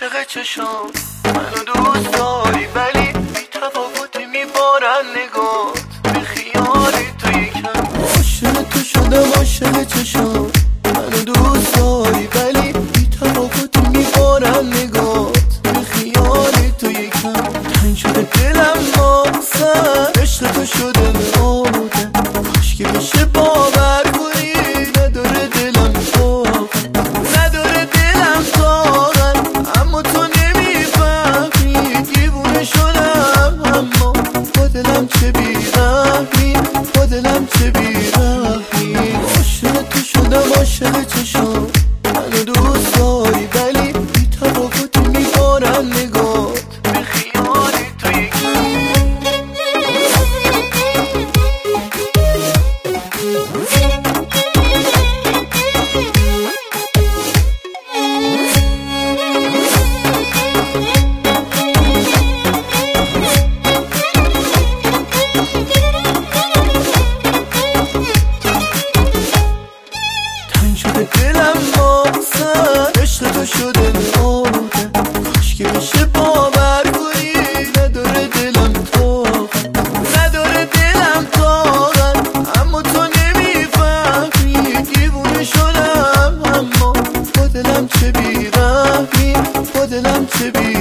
عاشق چشام منو دوست داری ولی بی تفاوتی میبارن نگات به خیالی تو یکم عاشق تو شدم عاشق چشام منو دوست داری ولی بی تفاوتی میبارن نگات به خیالی تو یکم تنگ شده دلم واسه عشق تو شده ماده کاش که بشه باور کنی نداره دلم طاقت اما تو نمیفهمی دیوونه شدم اما با دلم چه بیرحمی با دلم چه بیرحمی عاشق تو شدم عاشق چشام منو دوست داری ولی بی تفاوتی میبارن نگات به خیالی تو یکی دلم واسه عشق تو شده ماده کاش که بشه باور کنی نداره دلم طاقت اما تو نمیفهمی دیوونه شدم اما با دلم چه بیرحمی با دلم چه